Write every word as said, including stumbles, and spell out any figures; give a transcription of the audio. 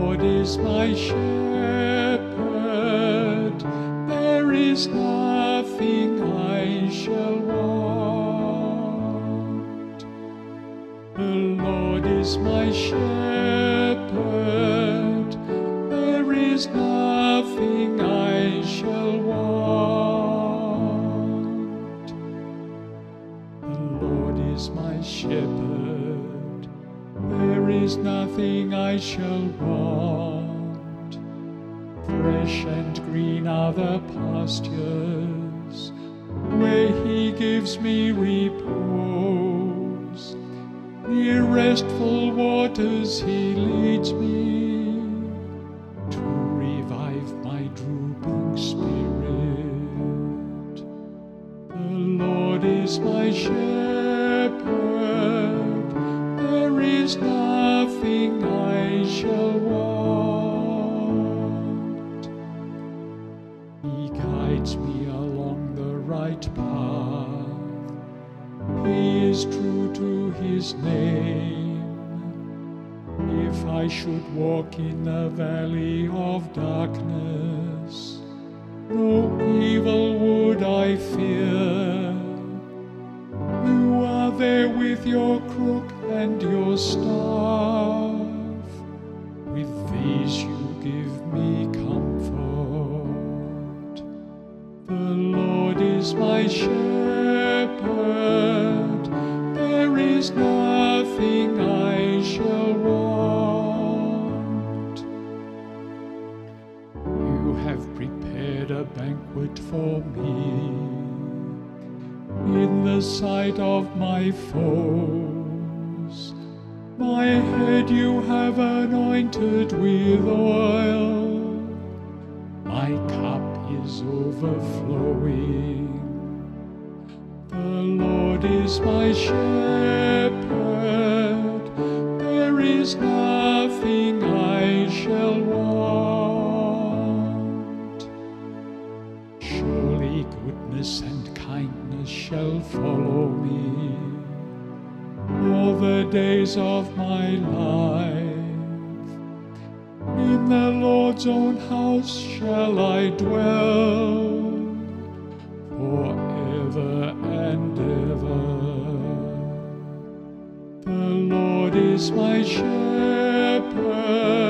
Lord is my shepherd, there is nothing I shall want. The Lord is my shepherd, there is nothing I shall want. The Lord is my shepherd, there is nothing I shall want. Fresh and green are the pastures, where he gives me repose. Near restful waters he leads me, to revive my drooping spirit. The Lord is my shepherd, there is nothing I shall want. He guides me along the right path, he is true to his name. If I should walk in the valley of darkness, no evil would I fear. You are there with your crook and your staff. With these you give me comfort. The Lord is my shepherd, there is nothing I shall want. You have prepared a banquet for me in the sight of my foes. My head you have anointed with oil, my cup is overflowing. The Lord is my shepherd, there is nothing I shall want. Surely goodness and kindness shall follow me all the days of my life. In the Lord's own house shall I dwell forever and ever. The Lord is my shepherd,